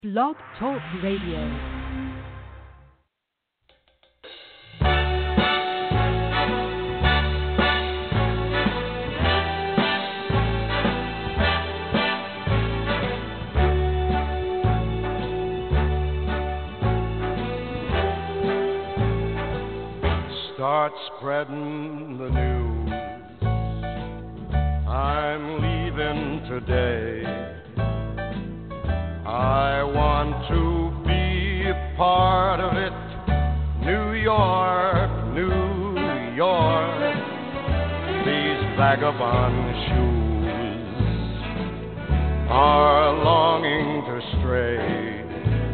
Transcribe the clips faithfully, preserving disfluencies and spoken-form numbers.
Blog Talk Radio. Start spreading the news. I'm leaving today. I want to be a part of it. New York, New York. These vagabond shoes are longing to stray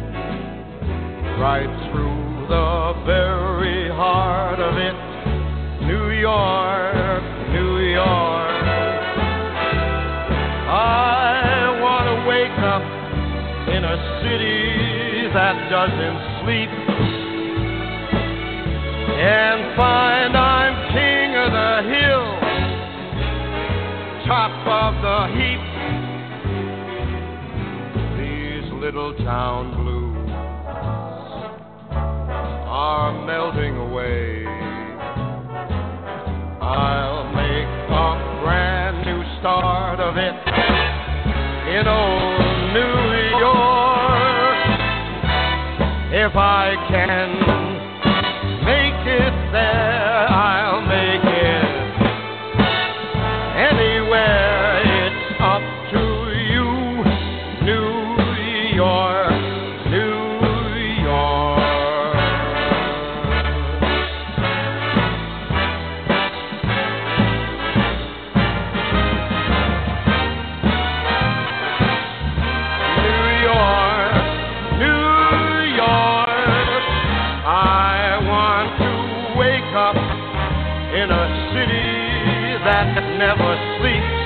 right through the very heart of it. New York, New York. I want to wake up in a city that doesn't sleep and find I'm king of the hill, top of the heap. These little town blues are melting away. I'll make a brand new start of it in old New York. If I can make it there, I'll make it anywhere. It's up to you, New York, New York. New York, New York. I want to wake up in a city that never sleeps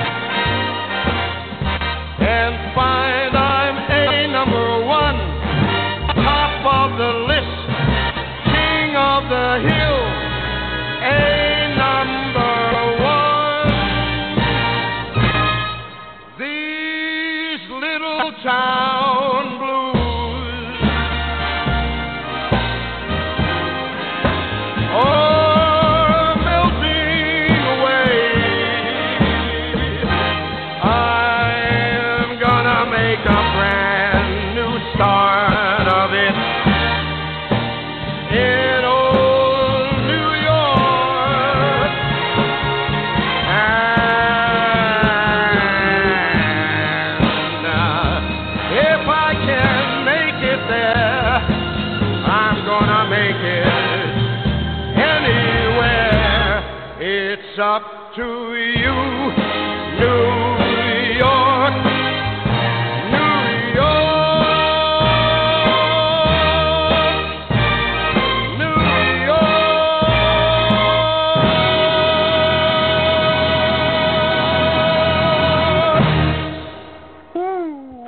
and find I'm a number one, top of the list, king of the hill, a number one. These little town blues, oh, melting away. I'm gonna make a brand new start of it in old New York. And uh, if I can make it there, I'm gonna make it anywhere. It's up to you, New York, New York, New York. Woo.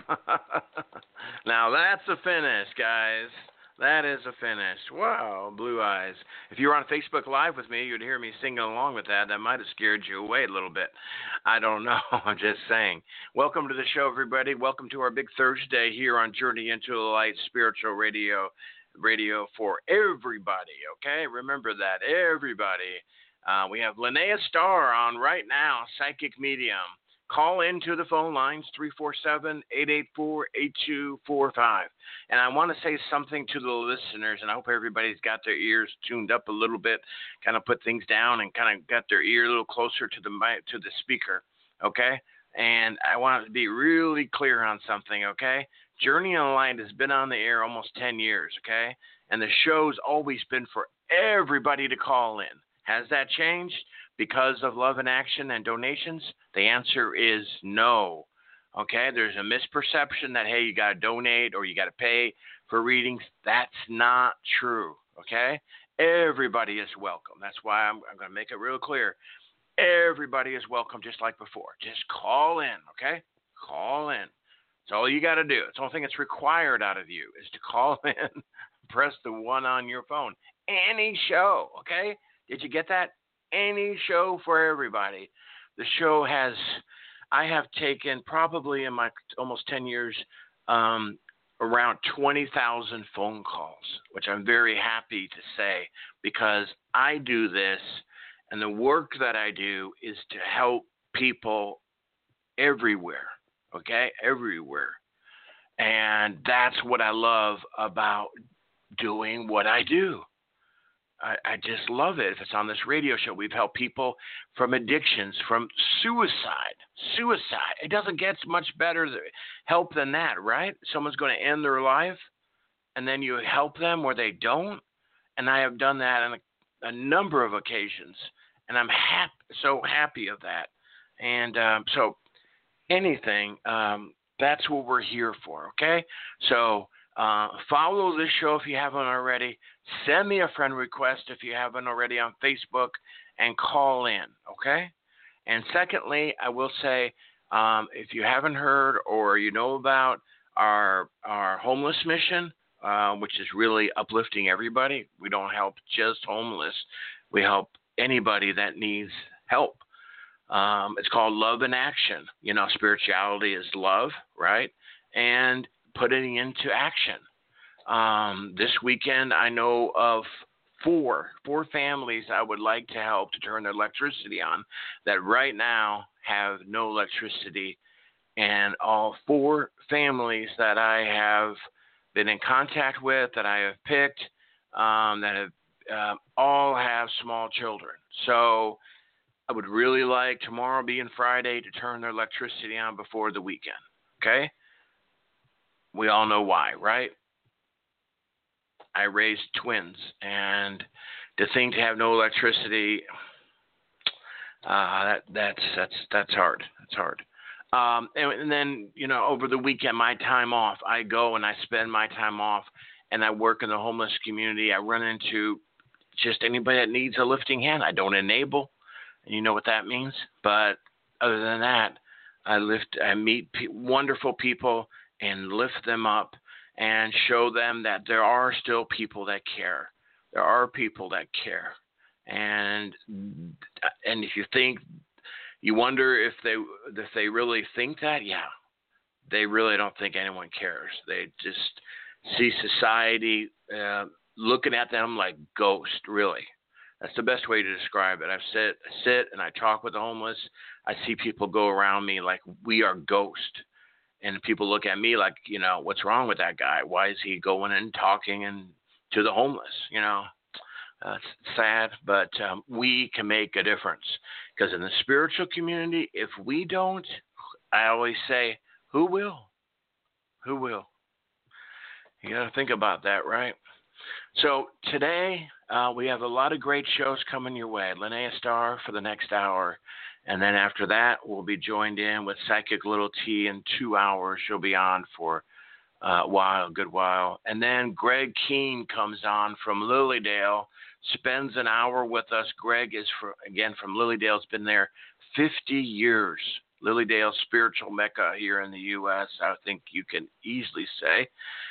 Now that's a finish, guys. That is a finish. Wow, Blue Eyes. If you were on Facebook Live with me, you'd hear me singing along with that. That might have scared you away a little bit. I don't know. I'm just saying. Welcome to the show, everybody. Welcome to our big Thursday here on Journey into the Light Spiritual Radio, radio for everybody, okay? Remember that, everybody. Uh, we have Linnea Starr on right now, Psychic Medium. Call into the phone lines, three four seven, eight eight four, eight two four five. And I want to say something to the listeners, and I hope everybody's got their ears tuned up a little bit, kind of put things down and kind of got their ear a little closer to the mic, to the speaker, okay? And I want to be really clear on something, okay? Journey in the Light has been on the air almost ten years, okay? And the show's always been for everybody to call in. Has that changed because of love and action and donations? The answer is no. Okay, there's a misperception that, hey, you got to donate or you got to pay for readings. That's not true. Okay, everybody is welcome. That's why I'm, I'm going to make it real clear. Everybody is welcome, just like before. Just call in. Okay, call in. That's all you got to do. It's the only thing that's required out of you is to call in. Press the one on your phone. Any show. Okay, did you get that? Any show for everybody. The show has, I have taken probably in my almost ten years um, around twenty thousand phone calls, which I'm very happy to say, because I do this, and the work that I do is to help people everywhere, okay, everywhere. And that's what I love about doing what I do. I, I just love it. If it's on this radio show, we've helped people from addictions, from suicide. Suicide. It doesn't get much better help than that, right? Someone's going to end their life, and then you help them where they don't. And I have done that on a, a number of occasions, and I'm happy, so happy of that. And um, so anything, um, that's what we're here for, okay? So uh, follow this show if you haven't already. Send me a friend request if you haven't already on Facebook, and call in, okay? And secondly, I will say, um, if you haven't heard or you know about our our homeless mission, uh, which is really uplifting everybody. We don't help just homeless. We help anybody that needs help. Um, it's called Love in Action. You know, spirituality is love, right? And putting into action. Um, this weekend, I know of four, four families I would like to help to turn their electricity on that right now have no electricity. And all four families that I have been in contact with, that I have picked, um, that have uh, all have small children. So I would really like tomorrow being Friday to turn their electricity on before the weekend. Okay? We all know why, right? I raised twins, and to think to have no electricity, uh, that that's that's that's hard. That's hard. Um, and, and then, you know, over the weekend, my time off, I go and I spend my time off, and I work in the homeless community. I run into just anybody that needs a lifting hand. I don't enable, and you know what that means. But other than that, I lift, I meet pe- wonderful people and lift them up and show them that there are still people that care. There are people that care. And and if you think, you wonder if they if they really think that, yeah, they really don't think anyone cares. They just see society uh, looking at them like ghosts, really. That's the best way to describe it. I sit, I sit and I talk with the homeless. I see people go around me like we are ghosts. And people look at me like, you know, what's wrong with that guy? Why is he going and talking and to the homeless? You know, uh, it's sad, but um, we can make a difference. Because in the spiritual community, if we don't, I always say, who will? Who will? You got to think about that, right? So today uh, we have a lot of great shows coming your way. Linnea Starr for the next hour. And then after that, we'll be joined in with Psychic Little T in two hours. She'll be on for uh, a while, a good while. And then Greg Keene comes on from Lilydale, spends an hour with us. Greg is, for, again, from Lilydale. Has been there fifty years. Lilydale, spiritual mecca here in the U S, I think you can easily say.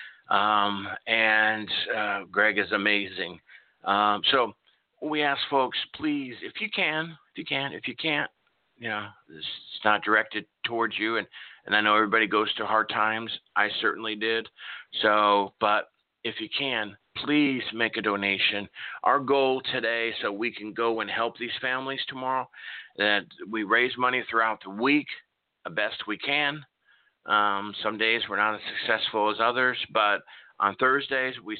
Um, and uh, Greg is amazing. Um, so we ask folks, please, if you can, if you can, if you can't, you know, it's not directed towards you. And, and I know everybody goes through hard times. I certainly did. So, but if you can, please make a donation. Our goal today, so we can go and help these families tomorrow, that we raise money throughout the week the best we can. Um, some days we're not as successful as others, but on Thursdays, we,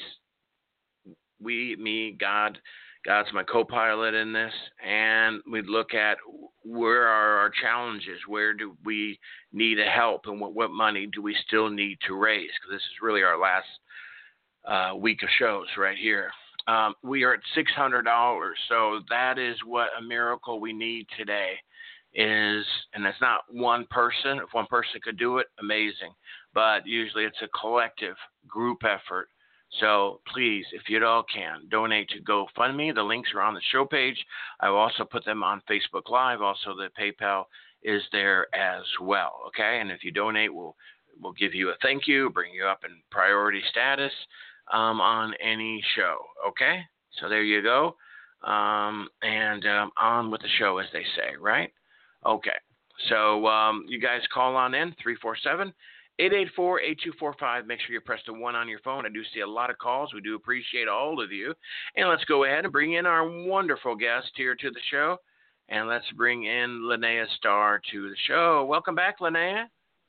we, me, God, God's my co-pilot in this, and we look at where are our challenges, where do we need a help, and what, what money do we still need to raise, because this is really our last uh, week of shows right here. Um, we are at six hundred dollars, so that is what a miracle we need today is, and it's not one person. If one person could do it, amazing, but usually it's a collective group effort. So please, if you at all can, donate to GoFundMe. The links are on the show page. I will also put them on Facebook Live. Also, the PayPal is there as well. Okay, and if you donate, we'll we'll give you a thank you, bring you up in priority status um, on any show. Okay, so there you go, um, and um, on with the show, as they say, right? Okay, so um, you guys call on in three four seven, eight eight four, eight two four five. Make sure you press the one on your phone. I do see a lot of calls. We do appreciate all of you. And let's go ahead and bring in our wonderful guest here to the show. And let's bring in Linnea Starr to the show. Welcome back, Linnea.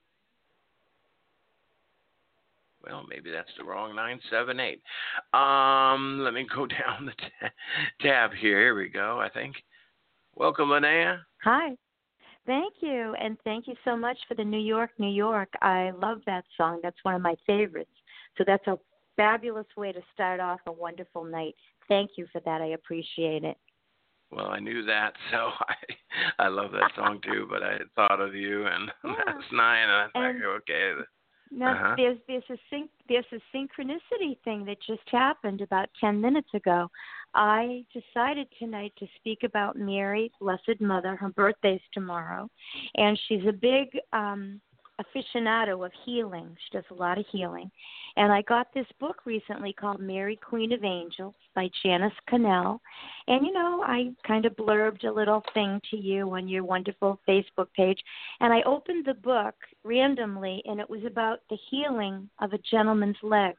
Well, maybe that's the wrong nine seven eight. Um, let me go down the t- tab here. Here we go, I think. Welcome, Linnea. Hi. Thank you, and thank you so much for the New York, New York. I love that song. That's one of my favorites. So that's a fabulous way to start off a wonderful night. Thank you for that. I appreciate it. Well, I knew that, so I I love that song too. But I thought of you, and Yeah. that's nine, and I thought, And okay. Now, Uh-huh. there's there's a syn- there's a synchronicity thing that just happened about ten minutes ago. I decided tonight to speak about Mary, Blessed Mother. Her birthday's tomorrow, and she's a big um, aficionado of healing. She does a lot of healing. And I got this book recently called Mary, Queen of Angels by Janice Connell. And, you know, I kind of blurbed a little thing to you on your wonderful Facebook page. And I opened the book randomly, and it was about the healing of a gentleman's leg.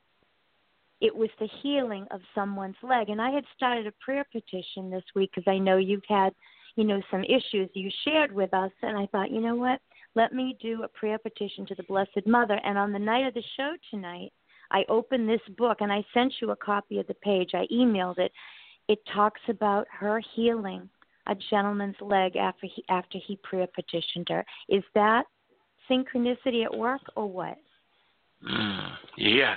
It was the healing of someone's leg. And I had started a prayer petition this week because I know you've had, you know, some issues you shared with us. And I thought, you know what? Let me do a prayer petition to the Blessed Mother. And on the night of the show tonight, I opened this book, and I sent you a copy of the page. I emailed it. It talks about her healing a gentleman's leg after he, after he prayer petitioned her. Is that synchronicity at work or what? Mm, yes.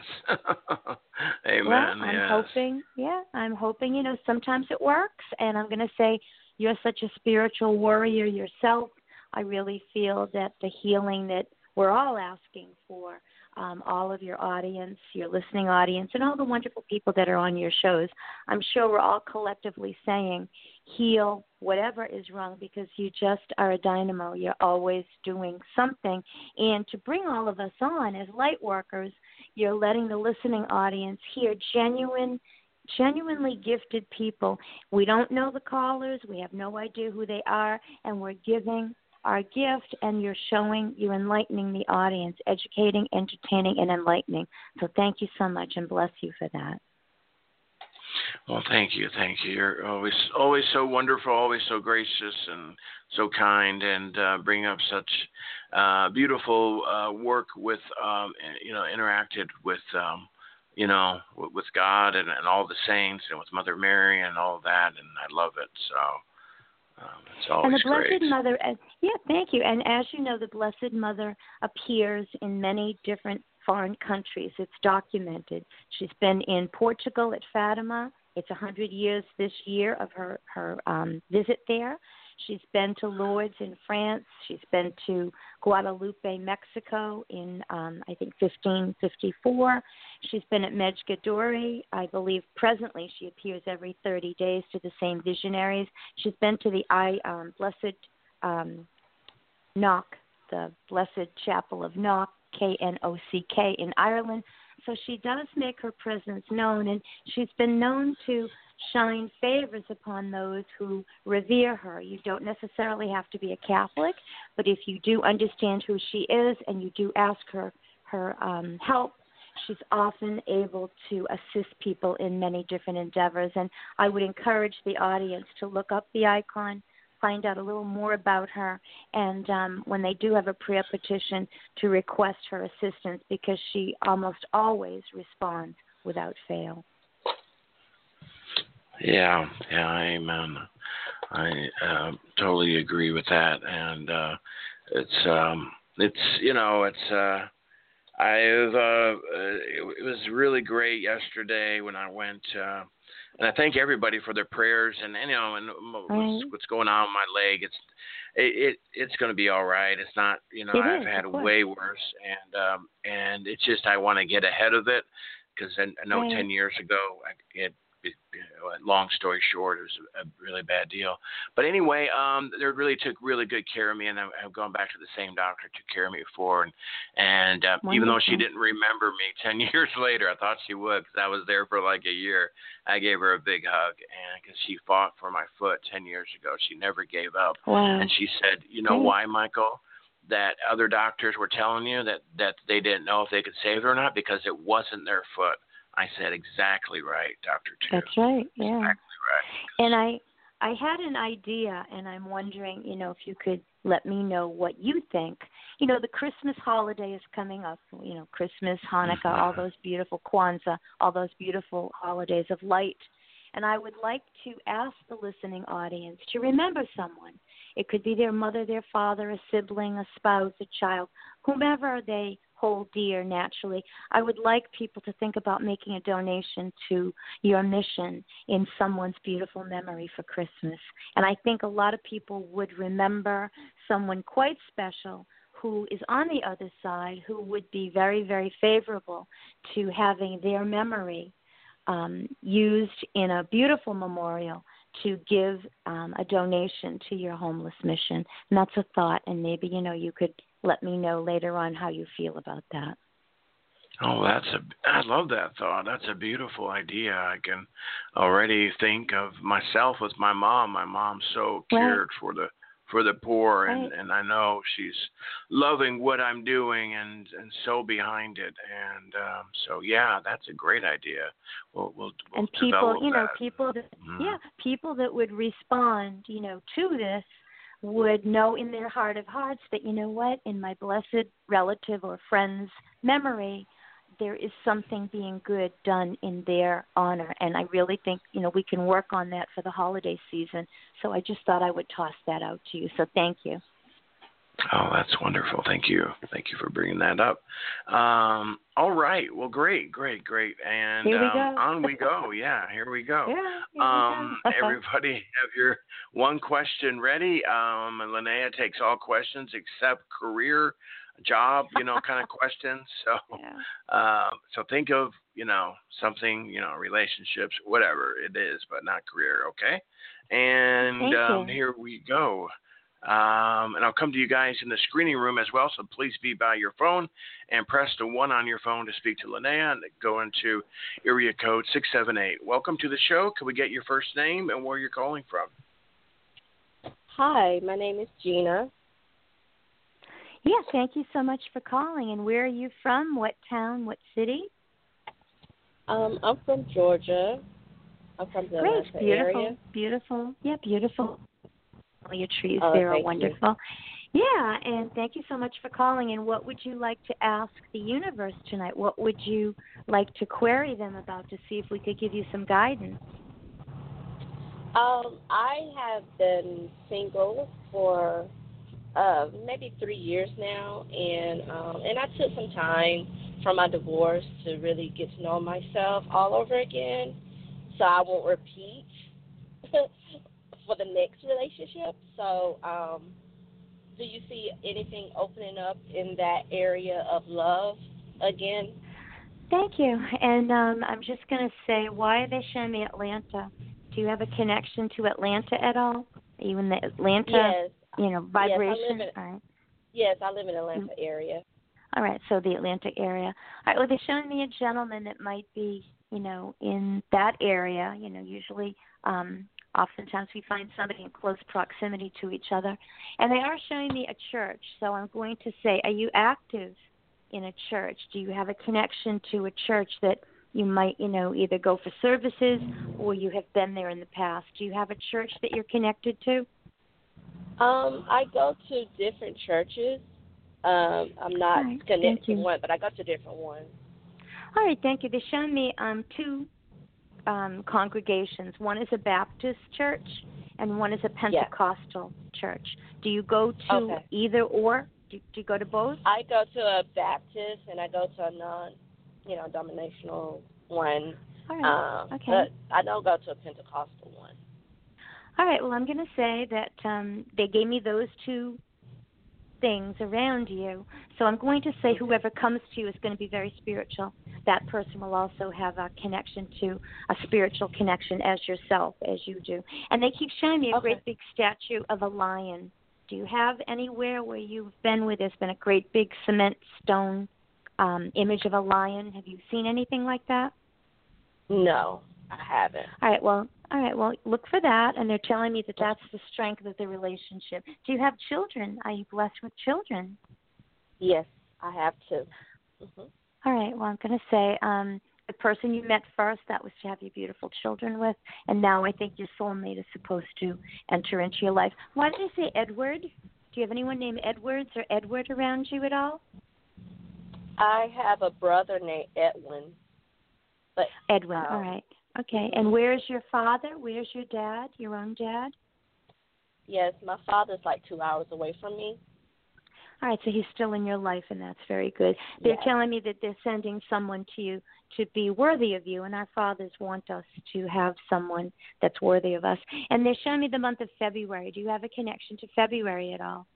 Amen. Well, I'm yes. hoping, yeah, I'm hoping, you know, sometimes it works. And I'm going to say, you're such a spiritual warrior yourself. I really feel that the healing that we're all asking for, um, all of your audience, your listening audience, and all the wonderful people that are on your shows, I'm sure we're all collectively saying, heal whatever is wrong, because you just are a dynamo. You're always doing something. And to bring all of us on as light workers, you're letting the listening audience hear genuine genuinely gifted people. We don't know the callers. We have no idea who they are, and we're giving our gift, and you're showing, you're enlightening the audience, educating, entertaining, and enlightening. So thank you so much, and bless you for that. Well, thank you, thank you. You're always, always so wonderful, always so gracious and so kind, and uh, bring up such uh, beautiful uh, work with, um, you know, interacted with, um, you know, with, with God and, and all the saints, and with Mother Mary and all that, and I love it. So. Um, it's always and the Blessed great. Mother, uh, yeah, thank you. And as you know, the Blessed Mother appears in many different foreign countries. It's documented. She's been in Portugal at Fatima. It's one hundred years this year of her, her um, visit there. She's been to Lourdes in France. She's been to Guadalupe, Mexico in, um, I think, fifteen fifty-four. She's been at Medjugorje. I believe presently she appears every thirty days to the same visionaries. She's been to the I um, Blessed um, Knock, the Blessed Chapel of Knock, K N O C K, in Ireland. So she does make her presence known, and she's been known to shine favors upon those who revere her. You don't necessarily have to be a Catholic, but if you do understand who she is and you do ask her her um, help, she's often able to assist people in many different endeavors. And I would encourage the audience to look up the icon, find out a little more about her, and um, when they do have a prayer petition, to request her assistance, because she almost always responds without fail. Yeah, yeah, amen. I uh, totally agree with that, and uh, it's um, it's you know it's uh, I've uh, it, it was really great yesterday when I went, uh, and I thank everybody for their prayers, and you know, and what's, Right. what's going on with my leg, it's it, it it's going to be all right. It's not, you know, It I've is, had of course. way worse, and um, and it's just I want to get ahead of it, because I, I know Right. ten years ago I, it. It, long story short, it was a really bad deal. But anyway, um, they really took really good care of me, and I've, I've gone back to the same doctor who took care of me before. And, and uh, even though she Wonderful. didn't remember me ten years later, I thought she would, because I was there for like a year. I gave her a big hug, and because she fought for my foot ten years ago, she never gave up. Wow. And she said, you know Great. why, Michael? that other doctors were telling you that, that they didn't know if they could save it or not because it wasn't their foot. I said, exactly right, Doctor Tu. That's right, yeah. Exactly right. And I I had an idea, and I'm wondering, you know, if you could let me know what you think. You know, the Christmas holiday is coming up, you know, Christmas, Hanukkah, all those beautiful Kwanzaa, all those beautiful holidays of light. And I would like to ask the listening audience to remember someone. It could be their mother, their father, a sibling, a spouse, a child, whomever they hold dear naturally. I would like people to think about making a donation to your mission in someone's beautiful memory for Christmas. And I think a lot of people would remember someone quite special who is on the other side, who would be very, very favorable to having their memory um, used in a beautiful memorial to give um, a donation to your homeless mission. And that's a thought, and maybe, you know, you could let me know later on how you feel about that. Oh, that's a, I love that thought. That's a beautiful idea. I can already think of myself with my mom. My mom's so cared Right. for the for the poor, and, Right. and I know she's loving what I'm doing and, and so behind it. And um, so, yeah, that's a great idea. We'll, we'll, we'll And people, develop you know, that. people that, Mhm. yeah, people that would respond, you know, to this would know in their heart of hearts that, you know what, in my blessed relative or friend's memory, there is something being good done in their honor. And I really think, you know, we can work on that for the holiday season. So I just thought I would toss that out to you. So thank you. Oh, that's wonderful. Thank you. Thank you for bringing that up. Um, all right. Well, great, great, great. And Here we um, go. on we go. Yeah, here we go. Yeah, here Um, we go. everybody have your one question ready. Um, and Linnea takes all questions except career, job, you know, kind of questions. So, Yeah. um, so think of, you know, something, you know, relationships, whatever it is, but not career. Okay. And Thank um, you. here we go. Um, and I'll come to you guys in the screening room as well, so please be by your phone and press the one on your phone to speak to Linnea and go into area code six seven eight. Welcome to the show. Can we get your first name and where you're calling from? Hi, my name is Gina. Yeah, thank you so much for calling. And where are you from? What town? What city? Um, I'm from Georgia. I'm from the Great, Atlanta beautiful, area. beautiful. Yeah, beautiful. All your trees Oh, there are thank you. wonderful. Yeah, and thank you so much for calling. And what would you like to ask the universe tonight? What would you like to query them about to see if we could give you some guidance? Um, I have been single for uh, maybe three years now, and um, and I took some time from my divorce to really get to know myself all over again, so I won't repeat for the next relationship. So, um, do you see anything opening up in that area of love again? Thank you. And um, I'm just going to say, why are they showing me Atlanta? Do you have a connection to Atlanta at all? Are you in the Atlanta, Yes. you know, Yes, I vibration? live in, All right. yes, I live in the Atlanta area. All right, so the Atlantic area. All right, well, they're showing me a gentleman that might be, you know, in that area. You know, usually, um, oftentimes we find somebody in close proximity to each other. And they are showing me a church. So I'm going to say, are you active in a church? Do you have a connection to a church that you might, you know, either go for services or you have been there in the past? Do you have a church that you're connected to? Um, I go to different churches. Um, I'm not All right, thank connected to you. one, but I go to different ones. All right, thank you. They're showing me um, two um, congregations. One is a Baptist church and one is a Pentecostal church. Do you go to Okay. either or? Do, do you go to both? I go to a Baptist and I go to a non, you know, denominational one. All right, Um, okay. But I don't go to a Pentecostal one. All right, well, I'm going to say that um, they gave me those two things around you. So I'm going to say whoever comes to you is going to be very spiritual. That person will also have a connection to a spiritual connection as yourself, as you do. And they keep showing me a Okay. great big statue of a lion. Do you have anywhere where you've been where there's been a great big cement stone um, image of a lion? Have you seen anything like that? No, I haven't. All right, well, All right, well, look for that, and they're telling me that that's the strength of the relationship. Do you have children? Are you blessed with children? Yes, I have two. Mm-hmm. All right, well, I'm going to say um, the person you met first, that was to have your beautiful children with, and now I think your soulmate is supposed to enter into your life. Why did I say Edward? Do you have anyone named Edwards or Edward around you at all? I have a brother named Edwin. But Edwin, um, all right. Okay, and where's your father? Where's your dad, your own dad? Yes, my father's like two hours away from me. All right, so he's still in your life, and that's very good. They're Yes. telling me that they're sending someone to you to be worthy of you, and our fathers want us to have someone that's worthy of us. And they're showing me the month of February. Do you have a connection to February at all?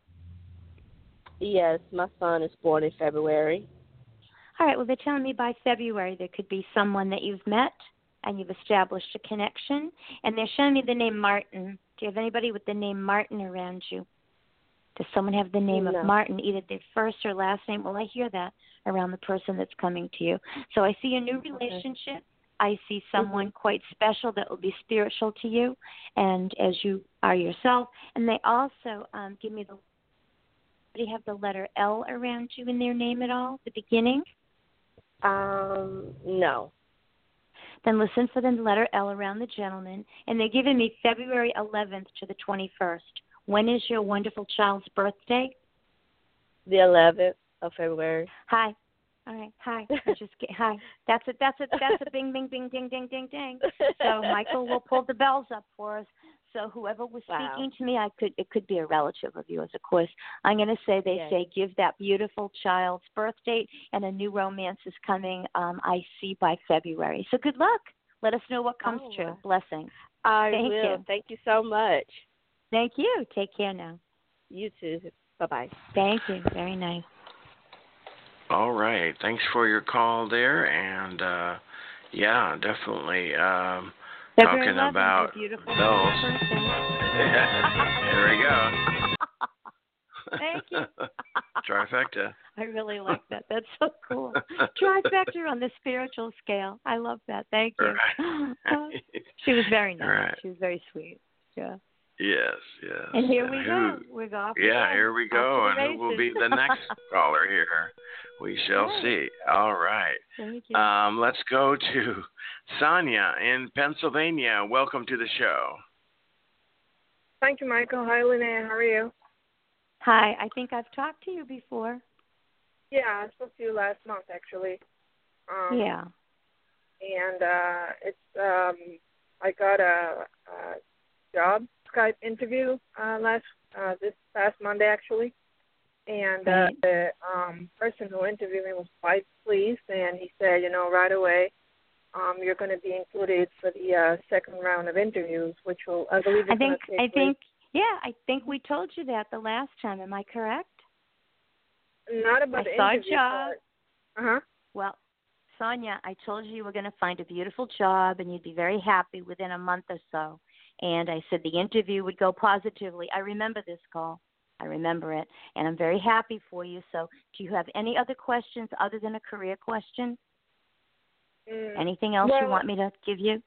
Yes, my son is born in February. All right, well, they're telling me by February there could be someone that you've met and you've established a connection. And they're showing me the name Martin. Do you have anybody with the name Martin around you? Does someone have the name No. of Martin, either their first or last name? Well, I hear that around the person that's coming to you. So I see a new relationship. Okay. I see someone mm-hmm. quite special that will be spiritual to you, and as you are yourself. And they also um, give me the, do you have the letter L around you in their name at all, the beginning? Um, no. Then listen for the letter L around the gentleman. And they're giving me February eleventh to the twenty-first. When is your wonderful child's birthday? The eleventh of February. Hi. All right. Hi. I just get, hi. That's it. That's it. That's a bing, bing, bing, ding, ding, ding, ding. So Michael will pull the bells up for us. So whoever was wow. speaking to me, I could it could be a relative of yours, of course. I'm going to say they yes. say give that beautiful child's birth date, and a new romance is coming. Um, I see by February. So good luck. Let us know what comes oh, true. wow. Blessings. I Thank will. you. Thank you so much. Thank you. Take care now. You too. Bye-bye. Thank you. Very nice. All right. Thanks for your call there. And, uh, yeah, definitely um, talking about bells. There we go. Thank you. Trifecta. I really like that. That's so cool. Trifecta on the spiritual scale. I love that. Thank you. Right. She was very nice. Right. She was very sweet. Yeah. Yes, yes. And here and we who, go. We're off. Yeah, here we go. And who will be the next caller here? We shall right. see. All right. Thank you. Um, let's go to Sonia in Pennsylvania. Welcome to the show. Thank you, Michael. Hi, Linnea. How are you? Hi. I think I've talked to you before. Yeah, I spoke to you last month, actually. Um, yeah. And uh, it's um, I got a, a job Skype interview uh, last uh, this past Monday, actually. And uh, right. the um, person who interviewed me was quite pleased, and he said, you know, right away, um, you're going to be included for the uh, second round of interviews, which will, I believe, is I think, take I place. think, yeah, I think we told you that the last time. Am I correct? Not about I the saw interview a job. part. Uh-huh. Well, Sonia, I told you you were going to find a beautiful job and you'd be very happy within a month or so. And I said the interview would go positively. I remember this call. I remember it. And I'm very happy for you. So do you have any other questions other than a career question? Mm, Anything else well, you want me to give you?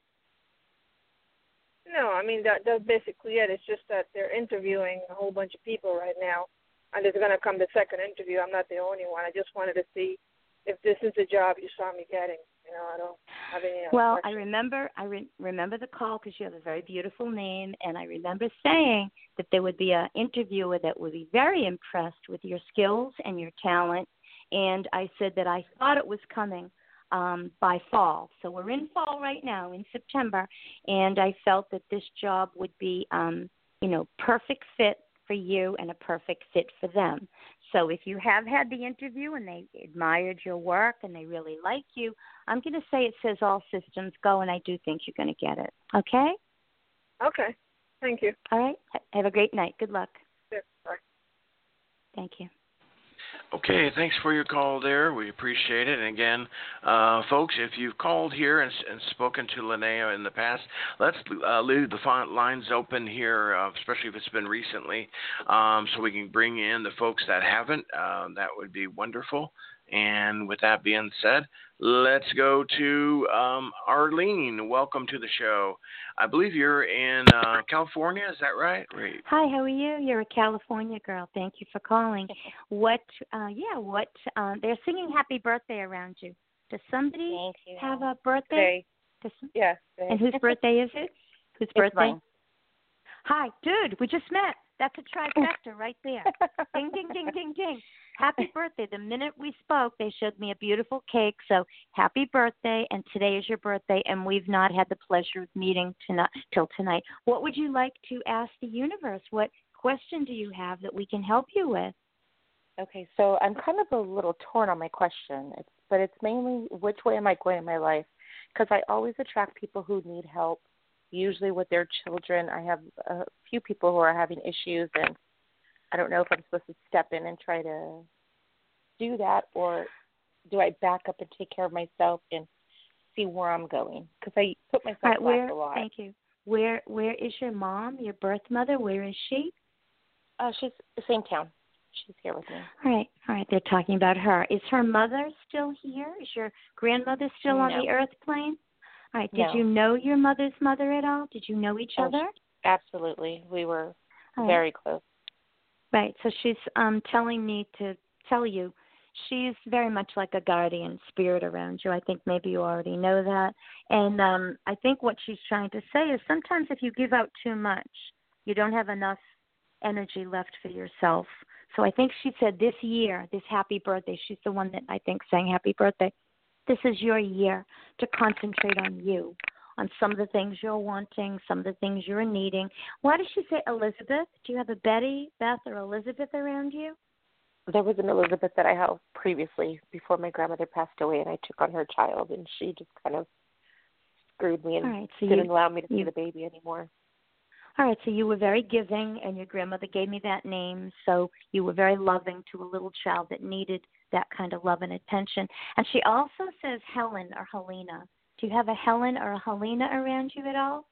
No, I mean, that, that's basically it. It's just that they're interviewing a whole bunch of people right now. And there's going to come the second interview. I'm not the only one. I just wanted to see if this is the job you saw me getting. You know, I don't have any other Well, questions. I remember I re- remember the call because you have a very beautiful name, and I remember saying that there would be an interviewer that would be very impressed with your skills and your talent, and I said that I thought it was coming um, by fall. So we're in fall right now, in September, and I felt that this job would be, um, you know, perfect fit for you and a perfect fit for them. So if you have had the interview and they admired your work and they really like you, I'm going to say it says all systems go, and I do think you're going to get it. Okay? Okay. Thank you. All right. Have a great night. Good luck. Yeah, bye. Thank you. Okay, thanks for your call there. We appreciate it. And again, uh, folks, if you've called here and, and spoken to Linnea in the past, let's uh, leave the phone lines open here, uh, especially if it's been recently, um, so we can bring in the folks that haven't. Uh, that would be wonderful. And with that being said, Let's go to um, Arlene. Welcome to the show. I believe you're in uh, California. Is that right? Right. Hi, how are you? You're a California girl. Thank you for calling. What? Uh, yeah. What? Uh, they're singing "Happy Birthday" around you. Does somebody Thank you. have a birthday? Today. Does, Yes. and whose birthday is it? Whose It's birthday? mine. Hi, dude. We just met. That's a trifecta right there. Ding, ding, ding, ding, ding. Happy birthday. The minute we spoke, they showed me a beautiful cake. So happy birthday, and today is your birthday, and we've not had the pleasure of meeting tonight, till tonight. What would you like to ask the universe? What question do you have that we can help you with? Okay, so I'm kind of a little torn on my question, it's, but it's mainly which way am I going in my life? Because I always attract people who need help, usually with their children. I have a few people who are having issues, and I don't know if I'm supposed to step in and try to do that, or do I back up and take care of myself and see where I'm going? Because I put myself All right, last where, a lot. Thank you. Where Where is your mom, your birth mother? Where is she? Uh, she's the same town. She's here with me. All right, all right. They're talking about her. Is her mother still here? Is your grandmother still on No. the earth plane? All right. Did No. you know your mother's mother at all? Did you know each Oh, other? Absolutely. We were All right. very close. Right. So she's um telling me to tell you she's very much like a guardian spirit around you. I think maybe you already know that. And um I think what she's trying to say is sometimes if you give out too much, you don't have enough energy left for yourself. So I think she said this year, this happy birthday, she's the one that I think sang happy birthday. This is your year to concentrate on you, on some of the things you're wanting, some of the things you're needing. Why does she say Elizabeth? Do you have a Betty, Beth, or Elizabeth around you? There was an Elizabeth that I had previously before my grandmother passed away, and I took on her child, and she just kind of screwed me and All right, so didn't you, allow me to see you, the baby anymore. All right, so you were very giving, and your grandmother gave me that name, so you were very loving to a little child that needed that kind of love and attention. And she also says Helen or Helena. Do you have a Helen or a Helena around you at all?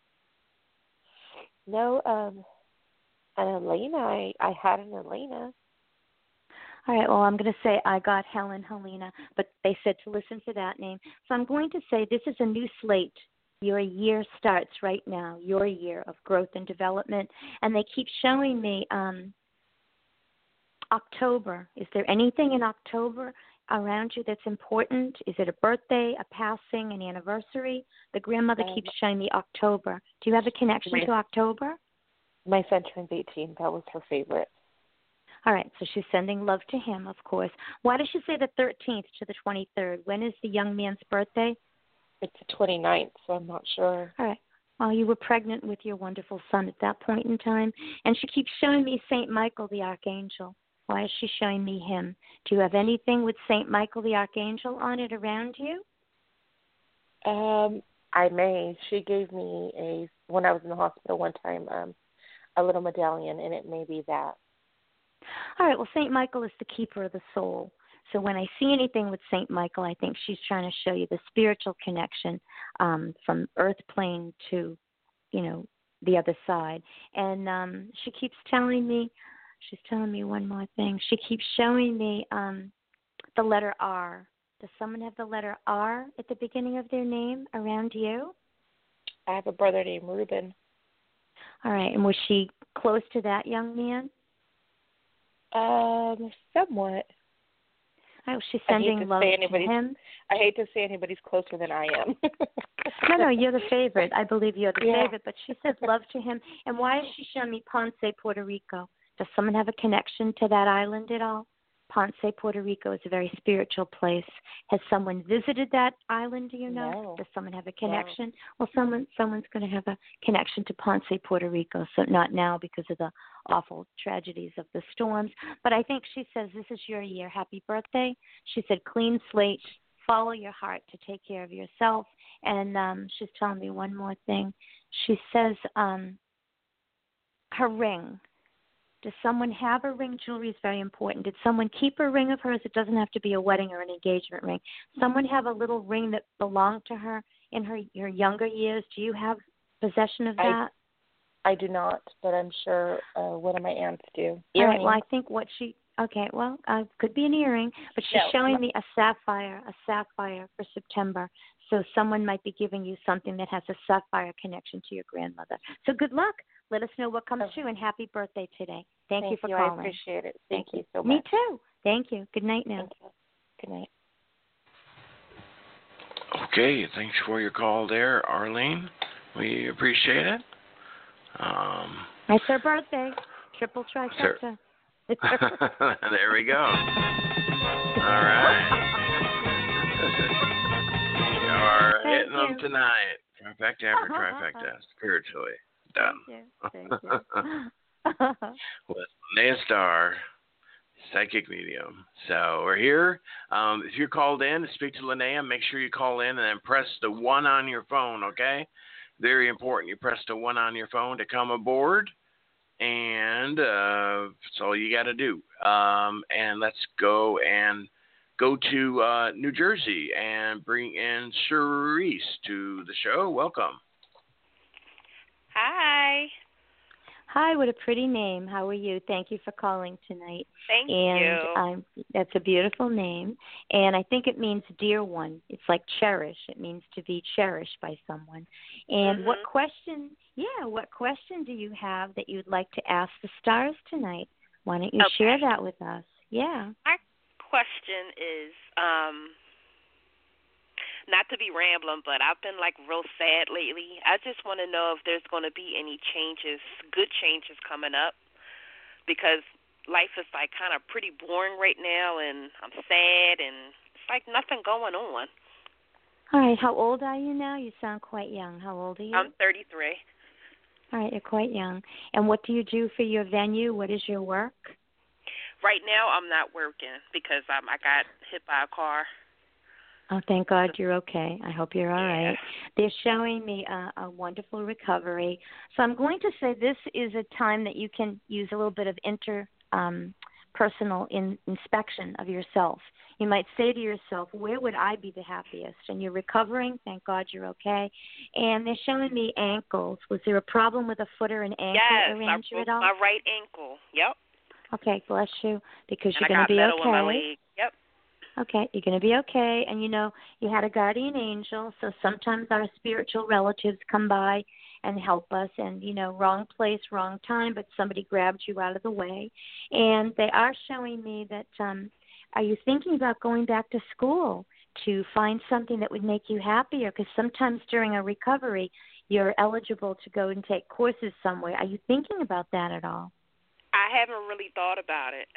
No, um, an Elena. I, I had an Elena. All right, well, I'm going to say I got Helen, Helena, but they said to listen to that name. So I'm going to say this is a new slate. Your year starts right now, your year of growth and development. And they keep showing me um, October. Is there anything in October around you that's important? Is it a birthday, a passing, an anniversary? The grandmother Um, keeps showing me October. Do you have a connection my, to October? My son turns eighteen. That was her favorite. All right, so she's sending love to him, of course. Why does she say the thirteenth to the twenty-third? When is the young man's birthday? It's the twenty-ninth, so I'm not sure. All right. Well, you were pregnant with your wonderful son at that point in time. And she keeps showing me Saint Michael the Archangel. Why is she showing me him? Do you have anything with Saint Michael the Archangel on it around you? Um, I may. She gave me a, when I was in the hospital one time, um, a little medallion, and it may be that. All right. Well, Saint Michael is the keeper of the soul. So when I see anything with Saint Michael, I think she's trying to show you the spiritual connection um, from earth plane to, you know, the other side. And um, she keeps telling me, she's telling me one more thing. She keeps showing me um, the letter R. Does someone have the letter R at the beginning of their name around you? I have a brother named Reuben. All right. And was she close to that young man? Um, somewhat. Oh, she's sending love to him. I hate to say anybody's closer than I am. No, no, you're the favorite. I believe you're the Yeah. favorite. But she says love to him. And why is she showing me Ponce, Puerto Rico? Does someone have a connection to that island at all? Ponce, Puerto Rico is a very spiritual place. Has someone visited that island, do you know? No. Does someone have a connection? No. Well, someone someone's going to have a connection to Ponce, Puerto Rico. So not now because of the awful tragedies of the storms. But I think she says this is your year. Happy birthday. She said clean slate, follow your heart to take care of yourself. And um, she's telling me one more thing. She says um, her ring. Does someone have a ring? Jewelry is very important. Did someone keep a ring of hers? It doesn't have to be a wedding or an engagement ring. Someone have a little ring that belonged to her in her, her younger years. Do you have possession of that? I, I do not, but I'm sure uh, one of my aunts do. All right. Well, I think what she Okay, well, uh, could be an earring, but she's No. showing me a sapphire, a sapphire for September. So someone might be giving you something that has a sapphire connection to your grandmother. So good luck. Let us know what comes Okay. true, and happy birthday today. Thank, Thank you for you. calling. I appreciate it. Thank, Thank you so Me much. too. Thank you. Good night now. Thank you. Good night. Okay, thanks for your call there, Arlene. We appreciate it. Um, It's her birthday. Triple trifecta. there we go. All right. We are Thank hitting them you. tonight. Trifecta after trifecta. Spiritually done. Thank you. Thank you. With Linnea Starr, psychic medium. So we're here. Um, if you're called in to speak to Linnea, make sure you call in and then press the one on your phone, okay? Very important. You press the one on your phone to come aboard, and uh, that's all you got to do. Um, and let's go and go to uh, New Jersey and bring in Cerise to the show. Welcome. Hi. Hi, what a pretty name. How are you? Thank you for calling tonight. Thank and you. I'm, that's a beautiful name. And I think it means dear one. It's like cherish. It means to be cherished by someone. And mm-hmm. what question, yeah, what question do you have that you'd like to ask the stars tonight? Why don't you okay. share that with us? Yeah. My question is, um, not to be rambling, but I've been like real sad lately. I just want to know if there's going to be any changes, good changes coming up, because life is like kind of pretty boring right now, and I'm sad, and it's like nothing going on. All right. How old are you now? You sound quite young. How old are you? I'm thirty-three. All right. You're quite young. And what do you do for your venue? What is your work? Right now, I'm not working because um, I got hit by a car. Oh, thank God you're okay. I hope you're all yeah. right. They're showing me a, a wonderful recovery. So I'm going to say this is a time that you can use a little bit of inter um, personal in, inspection of yourself. You might say to yourself, where would I be the happiest? And you're recovering. Thank God you're okay. And they're showing me ankles. Was there a problem with a foot or an ankle yes, around I you at broke all? my right ankle. Yep. Okay, bless you, because and you're going to be okay. And I got metal okay. in my leg. Yep. Okay, you're going to be okay. And, you know, you had a guardian angel, so sometimes our spiritual relatives come by and help us. And, you know, wrong place, wrong time, but somebody grabbed you out of the way. And they are showing me that, um, are you thinking about going back to school to find something that would make you happier? Because sometimes during a recovery, you're eligible to go and take courses somewhere. Are you thinking about that at all? I haven't really thought about it.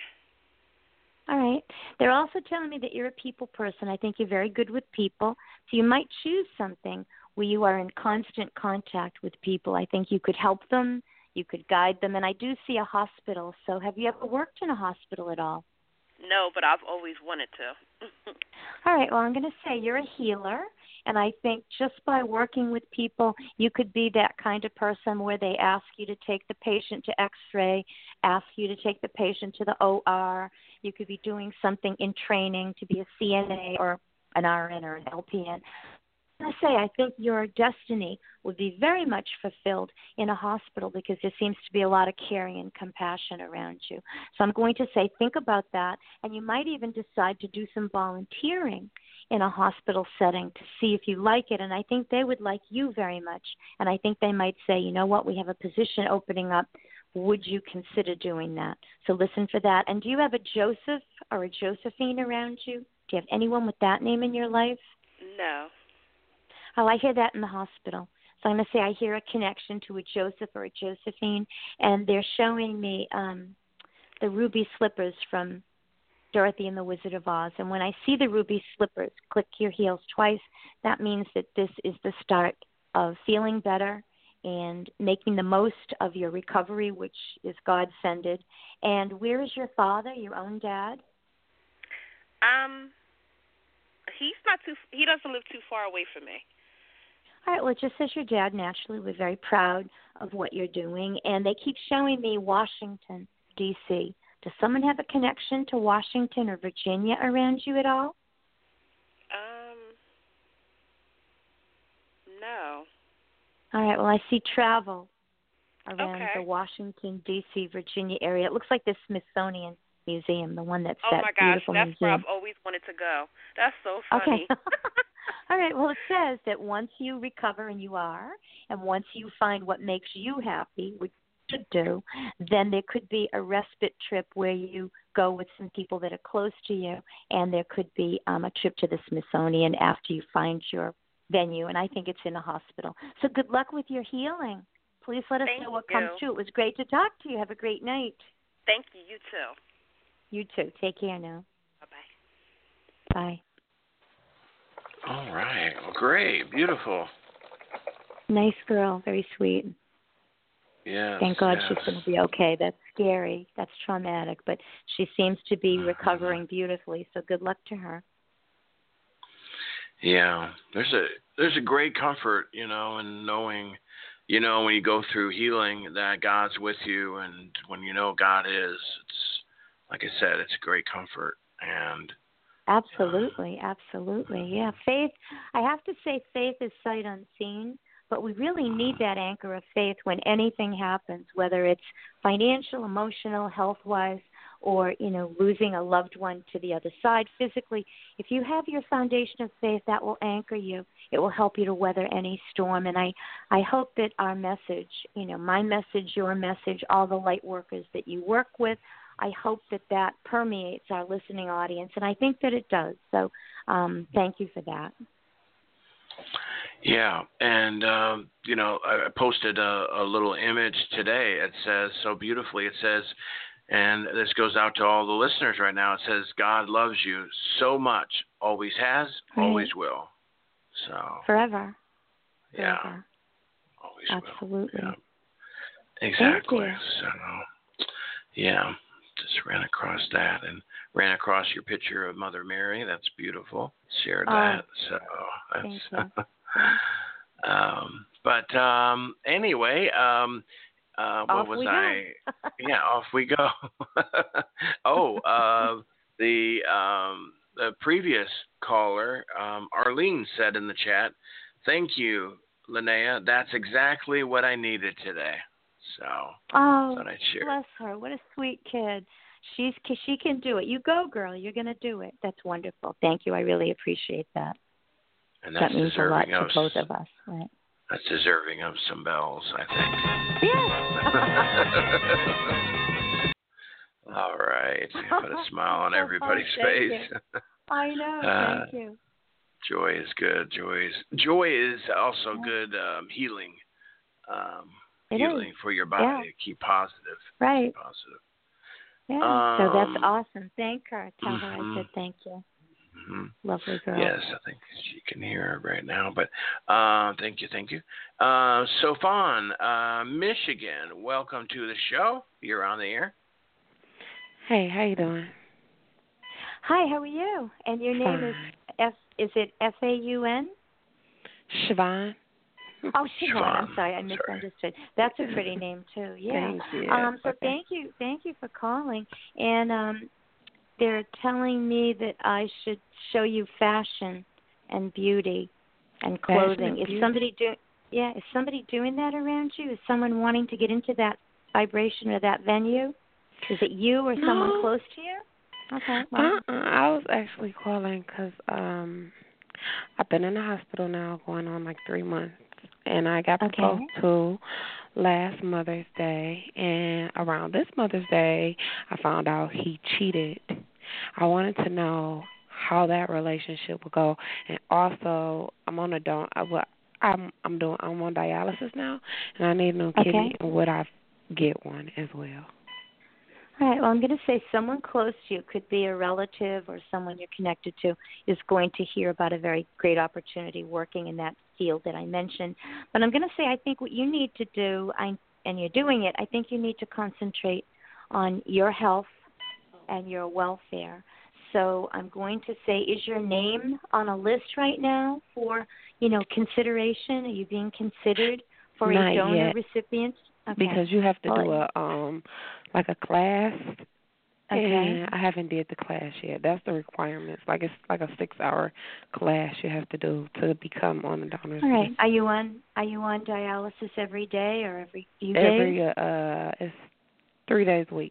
All right. They're also telling me that you're a people person. I think you're very good with people. So you might choose something where you are in constant contact with people. I think you could help them. You could guide them. And I do see a hospital. So have you ever worked in a hospital at all? No, but I've always wanted to. All right. Well, I'm going to say you're a healer. And I think just by working with people, you could be that kind of person where they ask you to take the patient to x-ray, ask you to take the patient to the O R. You could be doing something in training to be a C N A or an R N or an L P N. I say I think your destiny would be very much fulfilled in a hospital because there seems to be a lot of caring and compassion around you. So I'm going to say think about that, and you might even decide to do some volunteering in a hospital setting to see if you like it. And I think they would like you very much. And I think they might say, you know what, we have a position opening up. Would you consider doing that? So listen for that. And do you have a Joseph or a Josephine around you? Do you have anyone with that name in your life? No. Oh, I hear that in the hospital. So I'm going to say I hear a connection to a Joseph or a Josephine, and they're showing me um, the ruby slippers from Dorothy and the Wizard of Oz. And when I see the ruby slippers, click your heels twice, that means that this is the start of feeling better and making the most of your recovery, which is God-sended. And where is your father, your own dad? Um, he's not too, he doesn't live too far away from me. All right, well, just as your dad, naturally, we're very proud of what you're doing. And they keep showing me Washington, D C Does someone have a connection to Washington or Virginia around you at all? Um, no. All right, well, I see travel around okay. the Washington, D C, Virginia area. It looks like the Smithsonian Museum, the one that's Oh that my gosh, beautiful that's where museum. I've always wanted to go. That's so funny. Okay. All right. Well, it says that once you recover, and you are, and once you find what makes you happy, which you should do, then there could be a respite trip where you go with some people that are close to you, and there could be um, a trip to the Smithsonian after you find your venue, and I think it's in a hospital. So good luck with your healing. Please let us Thank know what you. comes true. It was great to talk to you. Have a great night. Thank you. You too. You too. Take care now. Bye-bye. Bye. All right. Well, great. Beautiful. Nice girl. Very sweet. Yes. Thank God yes. she's going to be okay. That's scary. That's traumatic. But she seems to be recovering beautifully, so good luck to her. Yeah. There's a there's a great comfort, you know, in knowing, you know, when you go through healing that God's with you, and when you know God is, it's, like I said, it's a great comfort. And Absolutely, absolutely. Yeah, faith, I have to say faith is sight unseen, but we really need that anchor of faith when anything happens, whether it's financial, emotional, health-wise, or, you know, losing a loved one to the other side physically. If you have your foundation of faith, that will anchor you. It will help you to weather any storm. And I, I hope that our message, you know, my message, your message, all the light workers that you work with, I hope that that permeates our listening audience, and I think that it does. So um, thank you for that. Yeah, and, um, you know, I posted a, a little image today. It says so beautifully, it says, and this goes out to all the listeners right now, it says, God loves you so much, always has, right. always will. So Forever. Yeah. Forever. Always Absolutely. will. Yeah. Exactly. Thank you. So, yeah. Just ran across that and ran across your picture of Mother Mary. That's beautiful. Shared oh, that. So that's thank you. um, but um, anyway, um, uh, what off was we I? Go. yeah, off we go. oh, uh, the um, the previous caller, um, Arlene, said in the chat, "Thank you, Linnea. That's exactly what I needed today." So, oh, thought I'd share. bless her. What a sweet kid. She's she can do it. You go, girl. You're going to do it. That's wonderful. Thank you. I really appreciate that. And that's that means a lot deserving to of both of us, right? That's deserving of some bells, I think. Yes. All right. Put a smile on everybody's Thank face. You. I know. Uh, Thank you. Joy is good. Joy is joy is also good um, healing. Um, It healing is. for your body. Yeah. Keep positive. Right. Keep positive. Yeah. Um, so that's awesome. Thank her. Tell mm-hmm. her I said thank you. Mm-hmm. Lovely girl. Yes, I think she can hear her right now. But uh, thank you, thank you. Uh, Sofan, uh, Michigan, welcome to the show. You're on the air. Hey, how you doing? Hi, how are you? And your name Fine. is F. Is it F A U N? Siobhan. Oh, Siobhan. Siobhan. I'm sorry, I misunderstood. Sorry. That's a pretty name too. Yeah. Thank you. Um. So okay. thank you, thank you for calling. And um, they're telling me that I should show you fashion and beauty and clothing. And is beauty. somebody doing? Yeah. Is somebody doing that around you? Is someone wanting to get into that vibration or that venue? Is it you or no. someone close to you? Okay. Well. Uh-uh. I was actually calling because um, I've been in the hospital now going on like three months. And I got okay. proposed to last Mother's Day. And around this Mother's Day, I found out he cheated. I wanted to know how that relationship would go. And also, I'm on a don. I'm I'm doing. I'm on dialysis now, and I need a new okay. kidney. And would I get one as well? All right, well, I'm going to say someone close to you, could be a relative or someone you're connected to, is going to hear about a very great opportunity working in that field that I mentioned. But I'm going to say I think what you need to do, I, and you're doing it, I think you need to concentrate on your health and your welfare. So I'm going to say, is your name on a list right now for, you know, consideration? Are you being considered for Not a donor yet. recipient? Okay. Because you have to well, do a um like a class, okay. and I haven't did the class yet. That's the requirements. Like it's like a six-hour class you have to do to become on the donors All right. list. Are you on Are you on dialysis every day or every few Every days? uh, it's three days a week.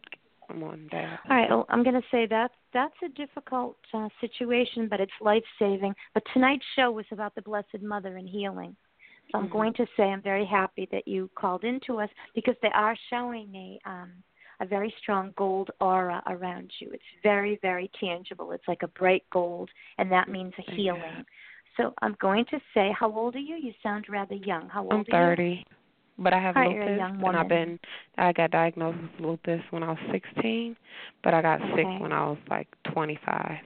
I'm on that. All right. Well, I'm going to say that that's a difficult uh, situation, but it's life-saving. But tonight's show was about the Blessed Mother and healing. So I'm mm-hmm. going to say I'm very happy that you called into us because they are showing a um, a very strong gold aura around you. It's very, very tangible. It's like a bright gold, and that means a healing. Yeah. So I'm going to say, how old are you? You sound rather young. How old I'm are you? thirty, but I have All right, lupus, you're a young and woman. I've been, I got diagnosed with lupus when I was sixteen, but I got okay. sick when I was like twenty-five.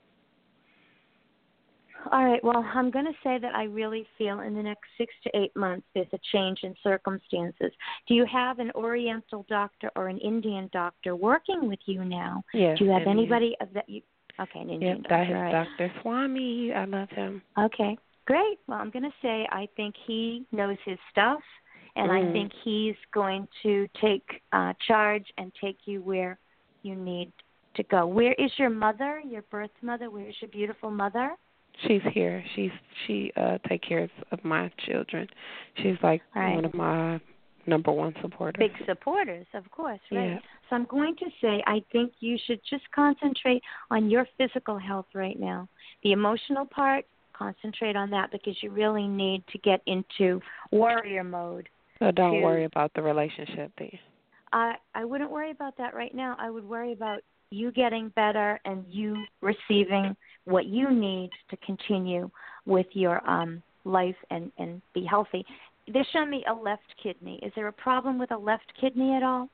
All right, well, I'm going to say that I really feel in the next six to eight months there's a change in circumstances. Do you have an Oriental doctor or an Indian doctor working with you now? Yes. Do you have Indian. anybody of that you? Okay, an Indian yep, doctor. that is right. Doctor Swami. I love him. Okay, great. Well, I'm going to say I think he knows his stuff, and mm. I think he's going to take uh, charge and take you where you need to go. Where is your mother, your birth mother? Where is your beautiful mother? She's here. She's she uh take care of my children. She's like right. one of my number one supporters. Big supporters, of course, right? Yeah. So I'm going to say I think you should just concentrate on your physical health right now. The emotional part, concentrate on that because you really need to get into warrior mode. So don't to, worry about the relationship then. I I wouldn't worry about that right now. I would worry about you getting better and you receiving what you need to continue with your um, life and, and be healthy. They're showing me a left kidney. Is there a problem with a left kidney at all?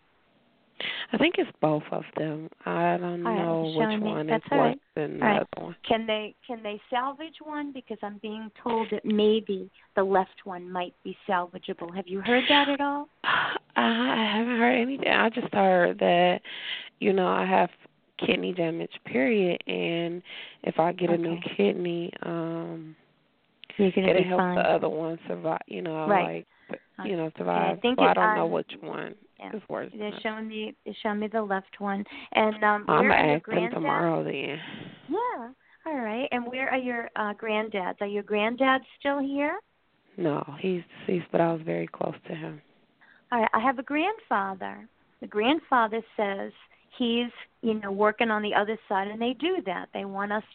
I think it's both of them. I don't all know right, which me. one That's is all worse right. than the all other right. one. Can they can they salvage one? Because I'm being told that maybe the left one might be salvageable. Have you heard that at all? I haven't heard anything. I just heard that, you know, I have kidney damage, period, and if I get okay. a new kidney, um, You're gonna it'll be help fine. the other one survive, you know, right. like, you know, survive. Okay, I think so it, I don't know um, which one yeah. is worse. They're showing me, they're showing me the left one. And um, I'm where going are to your ask them granddads? tomorrow then. Yeah, all right. And where are your uh, granddads? Are your granddads still here? No, he's deceased, but I was very close to him. All right, I have a grandfather. The grandfather says he's, you know, working on the other side, and they do that. They want us.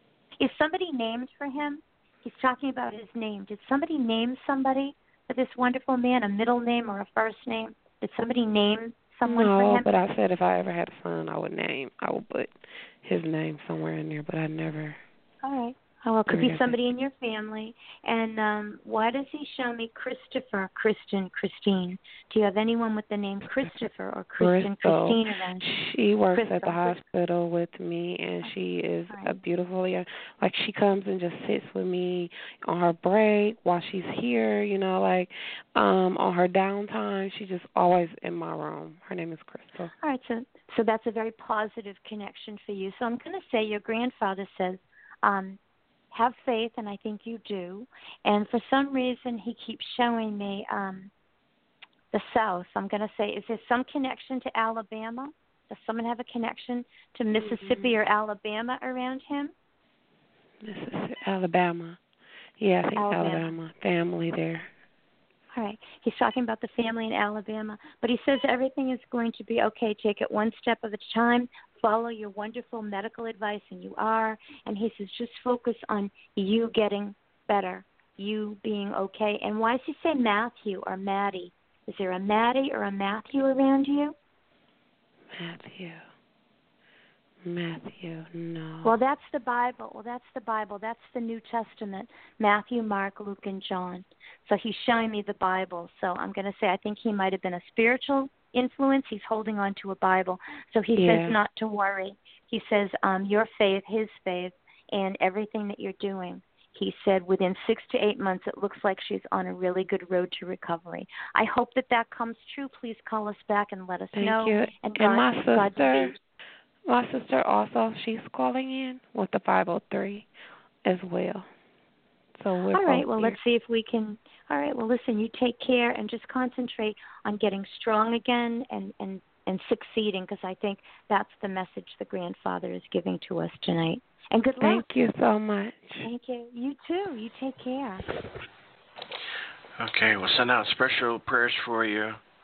Is somebody named for him? He's talking about his name. Did somebody name somebody for this wonderful man, a middle name or a first name? Did somebody name someone no, for him? but I said if I ever had a son, I would name, I would put his name somewhere in there, but I never. All right. Oh, well, it could be somebody in your family. And um, why does he show me Christopher, Kristen, Christine? Do you have anyone with the name Christopher or Kristen, Crystal. Christine around? She works Crystal. at the hospital with me, and she is right. a beautiful young. Like she comes and just sits with me on her break while she's here. You know, like um, on her downtime, she's just always in my room. Her name is Crystal. All right, so so that's a very positive connection for you. So I'm going to say your grandfather says. Um, Have faith, and I think you do. And for some reason, he keeps showing me um, the South. I'm going to say, is there some connection to Alabama? Does someone have a connection to Mississippi mm-hmm. or Alabama around him? Mississippi, Alabama. Yeah, I think Alabama. Alabama. Family there. All right. He's talking about the family in Alabama. But he says everything is going to be okay. Take it one step at a time. Follow your wonderful medical advice, and you are. And he says just focus on you getting better, you being okay. And why does he say Matthew or Maddie? Is there a Maddie or a Matthew around you? Matthew. Matthew, no. Well, that's the Bible. Well, that's the Bible. That's the New Testament. Matthew, Mark, Luke, and John. So he's showing me the Bible. So I'm going to say I think he might have been a spiritual influence. He's holding on to a Bible. So he yeah. says not to worry. He says um, your faith, his faith, and everything that you're doing. He said within six to eight months, it looks like she's on a really good road to recovery. I hope that that comes true. Please call us back and let us Thank know. you. And, and God, my God sister, my sister also, she's calling in with the five oh three as well. So we're all right. both Well, here. let's see if we can. All right. Well, listen. You take care and just concentrate on getting strong again and and and succeeding, because I think that's the message the grandfather is giving to us tonight. And good luck. Thank you so much. Thank you. You too. You take care. Okay, we'll send out special prayers for you.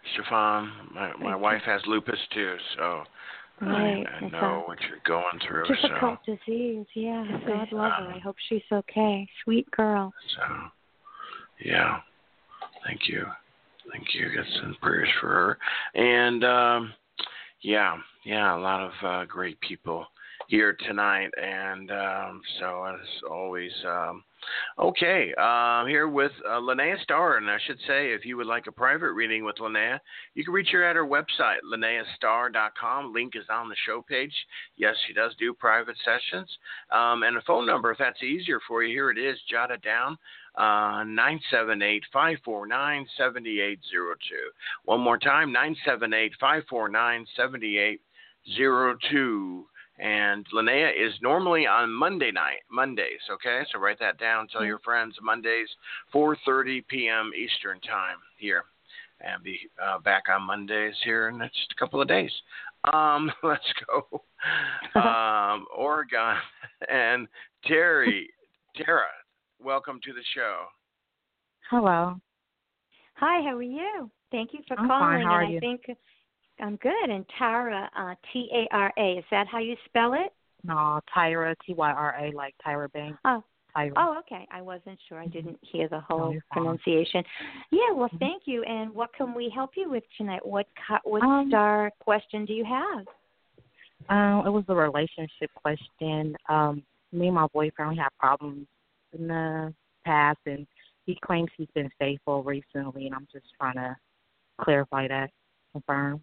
Stefan, my my wife has lupus too, so Right. I, I It's know a what you're going through. difficult So, disease. Yeah. God love her. um, I hope she's okay. Sweet girl. so yeah. Thank you, thank you. Got some prayers for her, and um, yeah, yeah, a lot of uh, great people here tonight, and um, so as always. Um, Okay, uh, here with uh, Linnea Starr, and I should say, if you would like a private reading with Linnea, you can reach her at her website, linnea starr dot com. Link is on the show page. Yes, she does do private sessions. Um, and a phone number, if that's easier for you, here it is. Jot it down, uh, nine seven eight, five four nine, seven eight zero two. One more time, nine seven eight, five four nine, seven eight zero two. And Linnea is normally on Monday night, Mondays, okay? So write that down. Tell your friends, Mondays, four thirty p.m. Eastern Time here. And be uh, back on Mondays here in just a couple of days. Um, let's go. um, Oregon. And Terry, Tara, welcome to the show. Hello. Hi, how are you? Thank you for I'm calling. fine. How are and I you? think I'm good. And Tara, uh, T A R A, is that how you spell it? No, Tyra, T Y R A, like Tyra Banks. Oh. Tyra. Oh, okay. I wasn't sure. I didn't hear the whole you're fine. pronunciation. Yeah, well, thank you. And what can we help you with tonight? What co- what Um, star question do you have? Um, it was a relationship question. Um, me and my boyfriend we had problems in the past, and he claims he's been faithful recently, and I'm just trying to clarify that, confirm.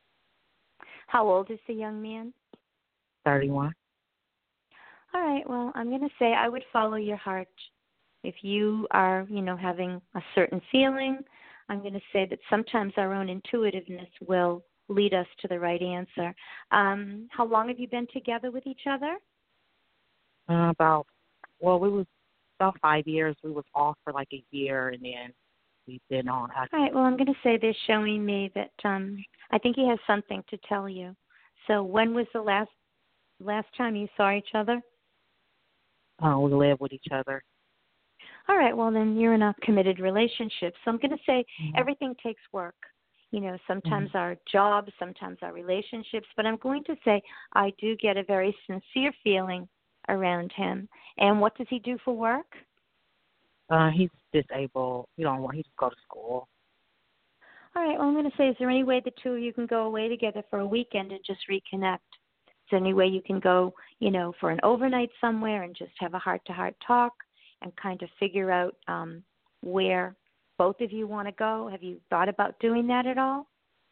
How old is the young man? thirty-one. All right. Well, I'm going to say I would follow your heart. If you are, you know, having a certain feeling, I'm going to say that sometimes our own intuitiveness will lead us to the right answer. Um, how long have you been together with each other? Uh, about, well, we was about five years. We was off for like a year, and then we've been on. All right. Well, I'm going to say they're showing me that um, I think he has something to tell you. So when was the last last time you saw each other? Uh, we live with each other. All right. Well, then you're in a committed relationship. So I'm going to say Mm-hmm. everything takes work. You know, sometimes Mm-hmm. our jobs, sometimes our relationships. But I'm going to say I do get a very sincere feeling around him. And what does he do for work? Uh, he's disabled. He don't want. He just go to school. All right. Well, I'm going to say, is there any way the two of you can go away together for a weekend and just reconnect? Is there any way you can go, you know, for an overnight somewhere and just have a heart-to-heart talk and kind of figure out um, where both of you want to go? Have you thought about doing that at all?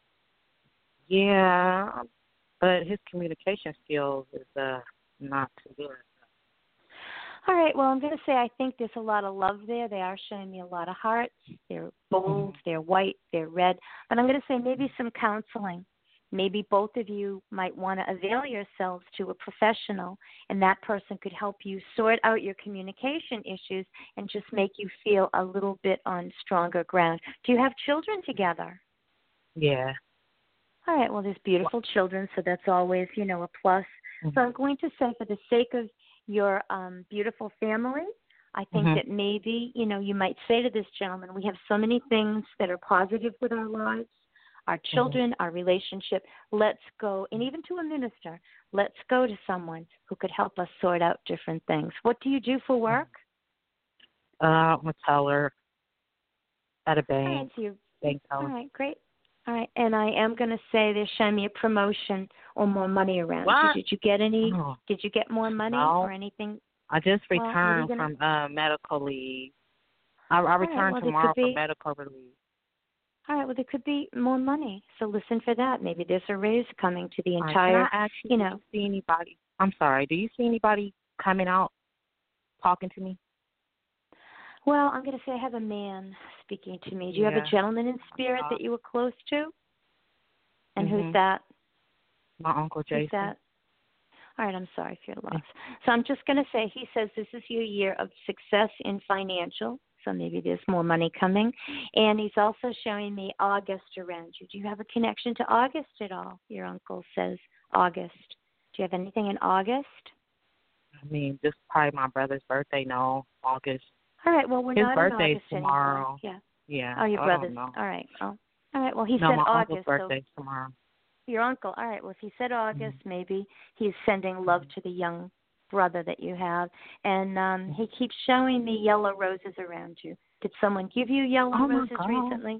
Yeah, but his communication skills is uh not too good. All right. Well, I'm going to say I think there's a lot of love there. They are showing me a lot of hearts. They're bold, they're white, they're red. But I'm going to say maybe some counseling. Maybe both of you might want to avail yourselves to a professional, and that person could help you sort out your communication issues and just make you feel a little bit on stronger ground. Do you have children together? Yeah. All right. Well, there's beautiful children, so that's always, you know, a plus. Mm-hmm. So I'm going to say for the sake of your um, beautiful family, I think mm-hmm. that maybe, you know, you might say to this gentleman, we have so many things that are positive with our lives. Our children, mm-hmm. our relationship, let's go, and even to a minister, let's go to someone who could help us sort out different things. What do you do for work? Uh, I'm a teller at a bank. All right, so bank teller. All right, great. All right, and I am going to say they're showing me a promotion or more money around. What? Did you get any, oh. did you get more money no. or anything? I just returned well, gonna... from uh, medical leave. I, I return right, well, tomorrow be... from medical leave. All right, well, there could be more money, so listen for that. Maybe there's a raise coming to the All entire, right, can I ask you, you know. Do you see anybody, I'm sorry, do you see anybody coming out talking to me? Well, I'm going to say I have a man speaking to me. Do you yeah. have a gentleman in spirit uh, that you were close to? And mm-hmm. who's that? My Uncle Jason. Who's that? All right, I'm sorry for your loss. So I'm just going to say he says this is your year of success in financial. So maybe there's more money coming. And he's also showing me August around you. Do you have a connection to August at all? Your uncle says August. Do you have anything in August? I mean, just probably my brother's birthday. No, August. All right, well, we're His not birthday's in August tomorrow. anymore. Yeah. Yeah. Oh, your I brother's. Don't know. All right. Well, All right. Well, he no, said my August. uncle's birthday's So tomorrow. your uncle. All right. Well, if he said August, Mm-hmm. maybe he's sending love to the young brother that you have. And um he keeps showing me yellow roses around you. Did someone give you yellow Oh, my roses God. recently?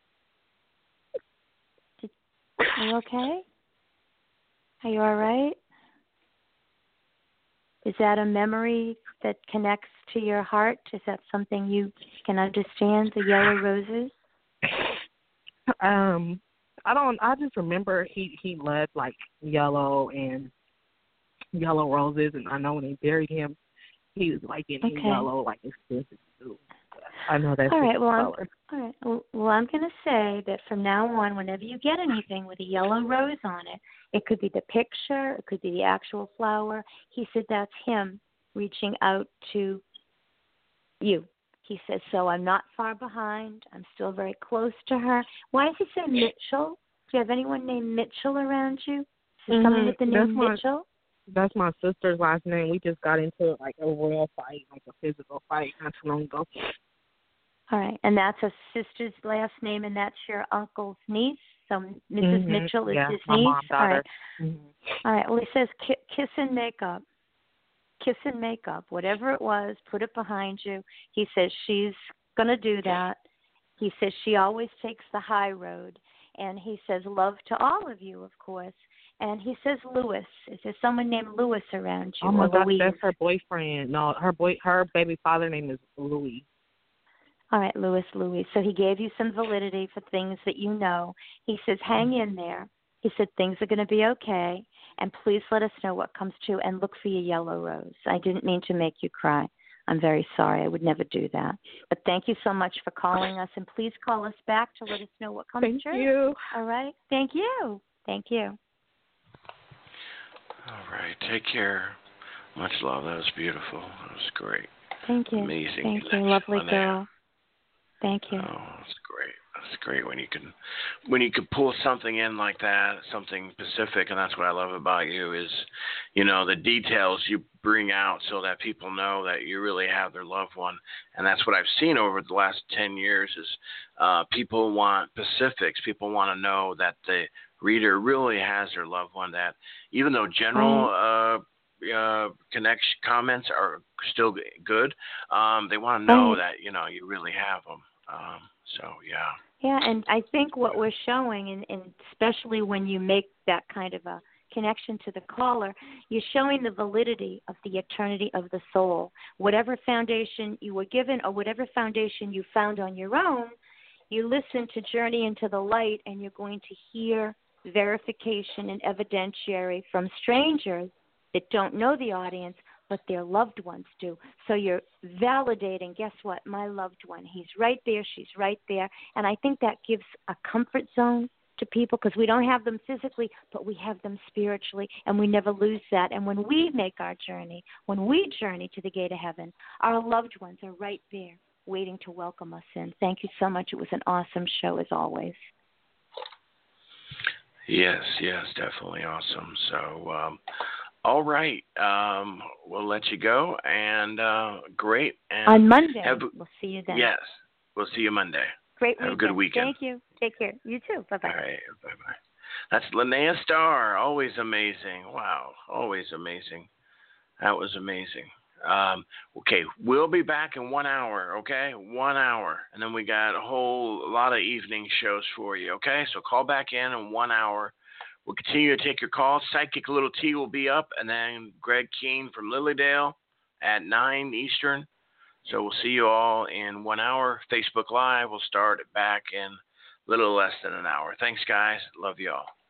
Did, are you okay? Are you all right? Is that a memory that connects to your heart? Is that something you can understand, the yellow roses? Um, I don't. I just remember he he loved like yellow and yellow roses, and I know when they buried him, he was like in Okay. yellow, like expensive too. I know that's all right. his Well, I'm, color. all right. Well, well, I'm going to say that from now on, whenever you get anything with a yellow rose on it, it could be the picture, it could be the actual flower. He said that's him reaching out to you. He says, so I'm not far behind. I'm still very close to her. Why does he say Mitchell? Do you have anyone named Mitchell around you? Is there Mm-hmm. someone with the That's name my, Mitchell? That's my sister's last name. We just got into like a real fight, like a physical fight not too long ago. All right, and that's a sister's last name, and that's your uncle's niece. So missus Mm-hmm. Mitchell is yeah, his my niece. mom, daughter. All right. Mm-hmm. All right. Well, he says ki- kiss and makeup, kiss and makeup, whatever it was, put it behind you. He says she's gonna do that. He says she always takes the high road, and he says love to all of you, of course. And he says Louis. Is there someone named Louis around you? Oh my or gosh, Louise? that's her boyfriend. No, her boy, her baby father name is Louis. All right, Louis, Louis. So he gave you some validity for things that you know. He says, hang in there. He said, things are going to be okay, and please let us know what comes to, and look for your yellow rose. I didn't mean to make you cry. I'm very sorry. I would never do that. But thank you so much for calling us, and please call us back to let us know what comes Thank true. Thank you. All right? Thank you. Thank you. All right. Take care. Much love. That was beautiful. That was great. Thank you. Amazing. Thank you. connection, Lovely Linnea. girl. Thank you. Oh, that's great. That's great when you can when you can pull something in like that, something specific, and that's what I love about you is, you know, the details you bring out so that people know that you really have their loved one. And that's what I've seen over the last ten years is uh, people want specifics. People want to know that the reader really has their loved one, that even though general uh, uh, connection comments are still good, um, they want to know Right. that, you know, you really have them. Um, so, yeah. Yeah, and I think what we're showing, and, and especially when you make that kind of a connection to the caller, you're showing the validity of the eternity of the soul. Whatever foundation you were given or whatever foundation you found on your own, you listen to Journey into the Light, and you're going to hear verification and evidentiary from strangers that don't know the audience, but their loved ones do. So you're validating, guess what, my loved one. He's right there, she's right there. And I think that gives a comfort zone to people because we don't have them physically, but we have them spiritually, and we never lose that. And when we make our journey, when we journey to the gate of heaven, our loved ones are right there waiting to welcome us in. Thank you so much. It was an awesome show as always. Yes, yes, definitely awesome. So, um, all right, um, we'll let you go, and uh, great. And On Monday, have, we'll see you then. Yes, we'll see you Monday. Great Have weekend. a good weekend. Thank you. Take care. You too. Bye-bye. All right, bye-bye. That's Linnea Starr, always amazing. Wow, always amazing. That was amazing. Um, okay, we'll be back in one hour, okay? One hour. And then we got a whole lot of evening shows for you, okay? So call back in in one hour. We'll continue to take your calls. Psychic Little T will be up, and then Greg Keene from Lilydale at nine Eastern. So we'll see you all in one hour. Facebook Live will start back in a little less than an hour. Thanks, guys. Love you all.